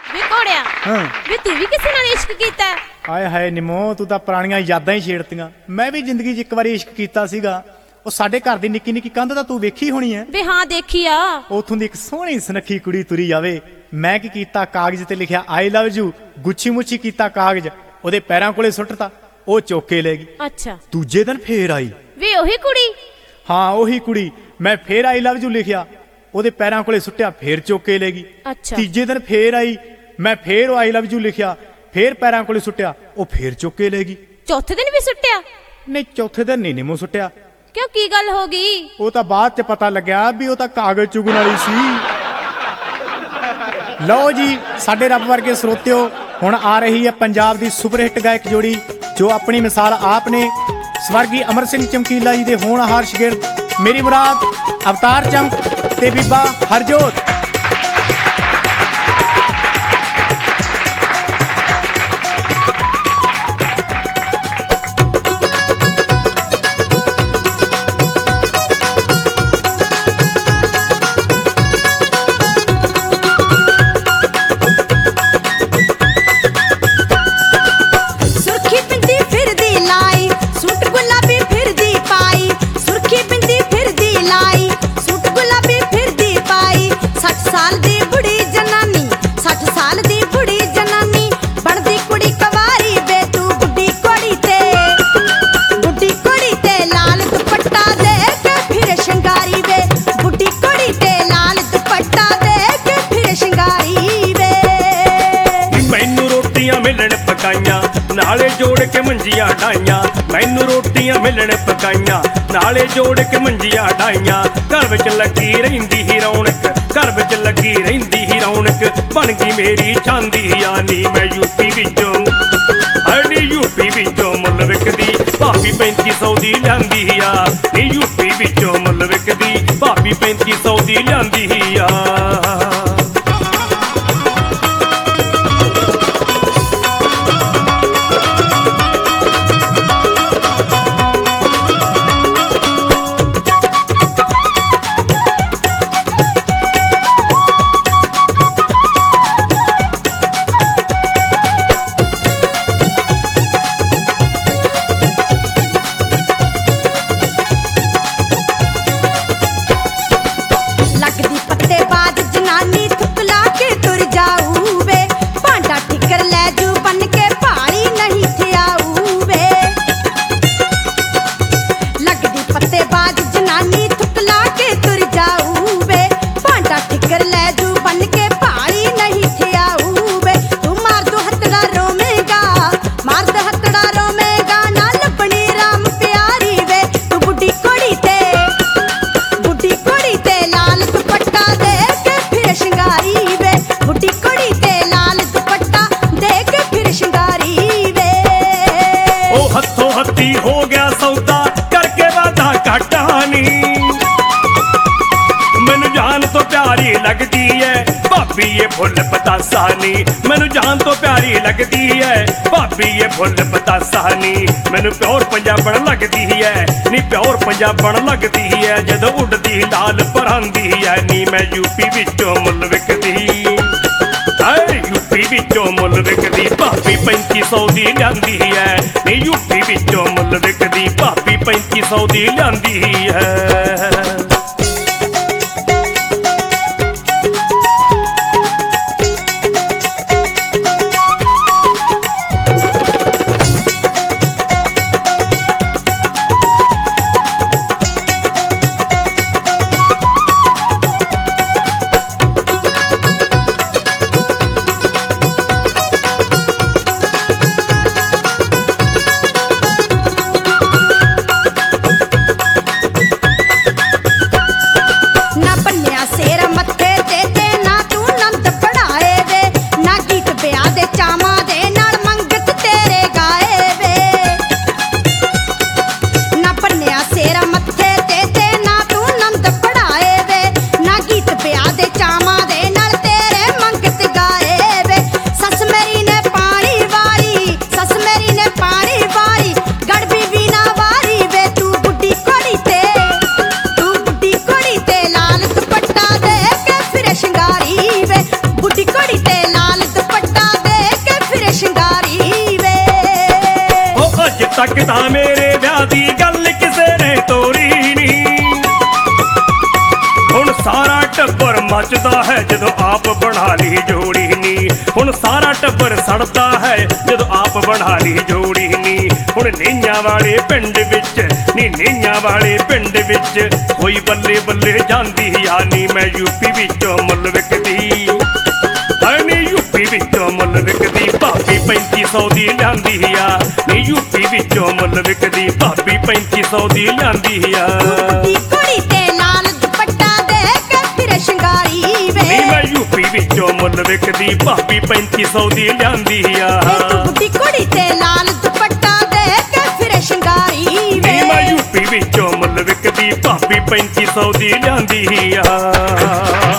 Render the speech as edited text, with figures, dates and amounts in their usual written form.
ਵੇ ਘੋੜਿਆ ਹਾਂ ਵੇ ਤੂੰ ਵੀ ਕਿਸੇ ਨਾਲ ਇਸ਼ਕ ਕੀਤਾ ਹੈ? ਆਏ ਹਾਏ ਨਿਮੋ, ਤੂੰ ਤਾਂ ਪੁਰਾਣੀਆਂ ਯਾਦਾਂ ਹੀ ਛੇੜਤੀਆਂ। ਮੈਂ ਵੀ ਜ਼ਿੰਦਗੀ 'ਚ ਇੱਕ ਵਾਰੀ ਇਸ਼ਕ ਕੀਤਾ ਸੀਗਾ। ਉਹ ਸਾਡੇ ਘਰ ਦੀ ਨਿੱਕੀ ਨਿੱਕੀ ਕੰਧ ਤਾਂ ਤੂੰ ਵੇਖੀ ਹੋਣੀ ਐ। ਵੇ ਹਾਂ ਦੇਖੀ ਆ। ਉਥੋਂ ਦੀ ਇੱਕ ਸੋਹਣੀ ਸੁਨੱਖੀ ਕੁੜੀ ਤੁਰੀ ਜਾਵੇ। ਮੈਂ ਕੀ ਕੀਤਾ, ਕਾਗਜ਼ ਤੇ ਲਿਖਿਆ ਆਈ ਲਵ ਯੂ, ਗੁੱਛੀ ਮੁੱਛੀ ਕੀਤਾ ਕਾਗਜ਼, ਉਹਦੇ ਪੈਰਾਂ ਕੋਲੇ ਸੁੱਟਤਾ, ਉਹ ਚੁੱਕ ਕੇ ਲੈ ਗਈ। ਅੱਛਾ। ਦੂਜੇ ਦਿਨ ਫੇਰ ਆਈ। ਵੇ ਉਹੀ ਕੁੜੀ? ਹਾਂ ਉਹੀ ਕੁੜੀ। ਮੈਂ ਫੇਰ ਆਈ ਲਵ ਯੂ ਲਿਖਿਆ, ਉਹਦੇ ਪੈਰਾਂ ਕੋਲੇ ਸੁੱਟਿਆ, ਫੇਰ ਚੁੱਕ ਕੇ ਲੈ ਗਈ। ਅੱਛਾ। ਤੀਜੇ ਦਿਨ ਫੇਰ ਆਈ, ਮੈਂ ਫੇਰ ਆਈ ਲਵ ਯੂ ਲਿਖਿਆ, ਫੇਰ ਪੈਰਾਂ ਕੋਲੇ ਸੁੱਟਿਆ, ਉਹ ਫੇਰ ਚੁੱਕ ਕੇ ਲੈ ਗਈ। ਚੌਥੇ ਦਿਨ ਵੀ ਸੁੱਟਿਆ? ਨਹੀਂ ਚੌਥੇ ਦਿਨ ਨਹੀਂ ਨਿੰਮੋ ਸੁੱਟਿਆ। ਕਿਉਂ, ਕੀ ਗੱਲ ਹੋ ਗਈ? ਉਹ ਤਾਂ ਬਾਅਦ ਚ ਪਤਾ ਲੱਗਿਆ ਵੀ ਉਹ ਤਾਂ ਕਾਗਜ਼ ਚੁਗਣ ਵਾਲੀ ਸੀ। ਲਓ ਜੀ ਸਾਡੇ ਰੱਬ ਵਰਗੇ ਸਰੋਤਿਓ, ਹੁਣ ਆ ਰਹੀ ਹੈ ਪੰਜਾਬ ਦੀ ਸੁਪਰਹਿੱਟ ਗਾਇਕ ਜੋੜੀ ਜੋ ਆਪਣੀ ਮਿਸਾਲ ਆਪ ਨੇ। ਸਵਰਗੀ ਅਮਰ ਸਿੰਘ ਚਮਕੀਲਾ ਜੀ ਦੇ ਹੋਣਹਾਰ ਸ਼ਾਗਿਰਦ ਮੇਰੀ ਮੁਰਾਦ, ਅਵਤਾਰ ਚਮਕ ਤੇ ਬੀਬਾ ਹਰਜੋਤ। नाले जोड़ के मंजिया ढाइया, मैनू रोटियां मिलन पकाइया, नाले जोड़ के मंजिया ढाइया। घर विच लगी रहिंदी ही रौनक, घर विच लगी रहिंदी ही रौनक, बन गई मेरी चांदी यानी। मैं यूपी विचों नी यूपी विचों मुल विकदी भाभी 3500 दी लियांदी आ। नी यूपी विचों मुल विकदी भाभी 3500 दी लियांदी आ। हो गया सौदा करके वादा घाटा नी, मैनू जान तो प्यारी लगदी है भाभी ये फुल पतासा नी। मैनू जान तो प्यारी लगदी है भाभी ये फुल पतासा नी। मैनू प्योर पंजाबण लगदी है नी, प्योर पंजाबण लगदी है जदों उड़दी लाल परांदी है नी। मैं यूपी विचों मुल विकदी, यूपी विचों मुल विकदी भाभी 3500 दी लियांदी है नी। यूपी विचों मुल विकदी भाभी 3500 दी लियांदी है। ਤੱਕ ਤਾਂ ਮੇਰੇ ਵਿਆਹ ਦੀ ਗੱਲ ਕਿਸੇ ਨੇ ਤੋਰੀ ਨਹੀਂ। ਹੁਣ ਸਾਰਾ ਟੱਬਰ ਮੱਚਦਾ ਹੈ ਜਦੋਂ ਆਪ ਬਣਾ ਲਈ ਜੋੜੀ ਨੀ। ਹੁਣ ਸਾਰਾ ਟੱਬਰ ਸੜਦਾ ਹੈ ਜਦੋਂ ਆਪ ਬਣਾ ਲਈ ਜੋੜੀ ਨੀ। ਹੁਣ ਨੀਆਂ ਵਾਲੇ ਪਿੰਡ ਵਿੱਚ ਨੀਆਂ ਵਾਲੇ ਪਿੰਡ ਵਿੱਚ ਕੋਈ ਬੱਲੇ ਬੱਲੇ ਜਾਂਦੀ ਆ ਨੀ। ਮੈਂ ਯੂਪੀ ਵਿੱਚੋਂ ਮੁੱਲ ਵਿਕਦੀ ਨੀ, ਯੂਪੀ ਵਿੱਚੋਂ ਮੁੱਲ ਵਿਕਦੀ ਭਾਬੀ 3500 ਦੀ ਲਿਆਂਦੀ ਆ ਨੀ। ਯੂਪੀ ਵਿੱਚੋਂ ਮੁੱਲ ਵਿਕਦੀ ਭਾਬੀ 3500 ਦੀ ਲਿਆਂਦੀ ਆ। ਕੁੜੀ ਤੇ ਨਾਲ ਦੁਪੱਟਾ ਦੇ ਕੇ ਫਿਰ ਸ਼ਿੰਗਾਰੀ ਵੇ ਨੀ ਮੈਂ ਯੂਪੀ ਵਿੱਚੋਂ ਮੁੱਲ ਵਿਕਦੀ ਭਾਬੀ 3500 ਦੀ ਲਿਆਂਦੀ ਆ। ਬੁੱਢੀ ਕੁੜੀ ਤੇ ਨਾਲ ਦੁਪੱਟਾ ਦੇ ਕੇ ਫਿਰ ਸ਼ਿੰਗਾਰੀ ਵੇ ਨੀ ਮੈਂ ਯੂਪੀ ਵਿੱਚੋਂ ਮੁੱਲ ਵਿਕਦੀ ਭਾਬੀ 3500 ਦੀ ਲਿਆਂਦੀ ਆ।